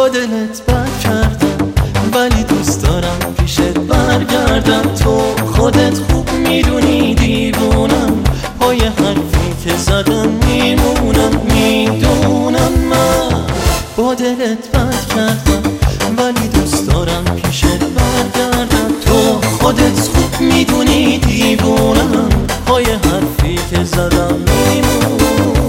با دلت بد کردم ولی دوست دارم پیشت برگردم. تو خودت خوب میدونی دیوونم، پای حرفی که زدم میمونم. میدونم من با دلت بد کردم ولی دوست دارم پیشت برگردم. تو خودت خوب میدونی دیوونم، پای حرفی که زدم میمونم.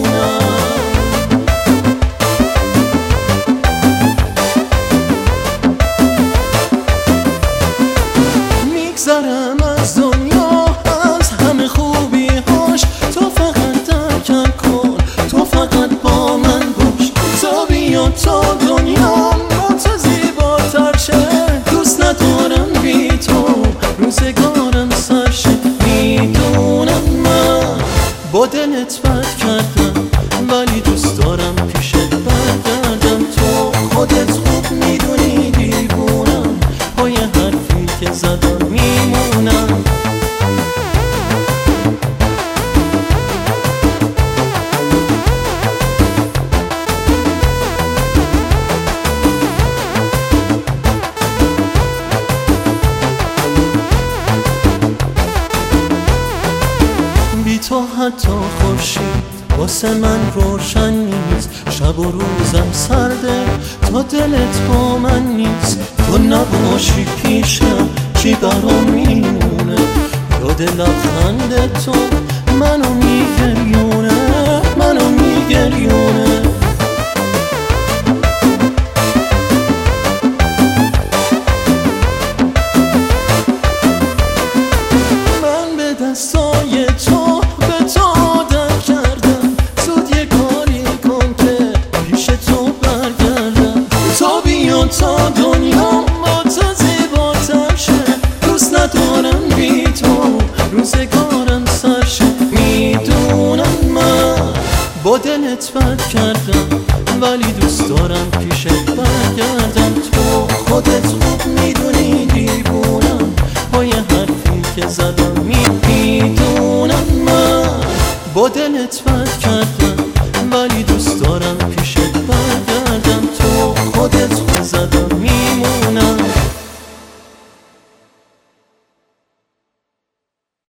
میگذرم از دنیا، از همه خوبی هاش، تو فقط درکم کن، تو فقط با من باش. تا بیا تا دنیا با تو زیباتر شه، دوست ندارم بی تو روزگارم سر شه. میدونم من با دلت بد کردم ولی دوست دارم پیشت برگردم. تو خودت خوب میدونی دیوونم، پای حرفی که زدم میمونم. بی تو حتی خورشید واسه من روشن نیست، شب و روزم سرده تا دلت با من نیست. تو نباشی پیشم چی برام میمونه، یاد لبخند تو منو میگریونه، منو میگریونه. من به دستای تو به تو عادت کردم، زود یه کاری کن که پیش تو برگردم. تا بیا تا دنیا با تو زیباتر شه، دوست ندارم بی تو روزگارم سر شه. میدونم من با دلت بد کردم ولی دوست دارم پیشت برگردم. تو خودت خوب میدونی دیوونم، پای حرفی که زدم میدونم من با دلت بد کردم ولی دوست دارم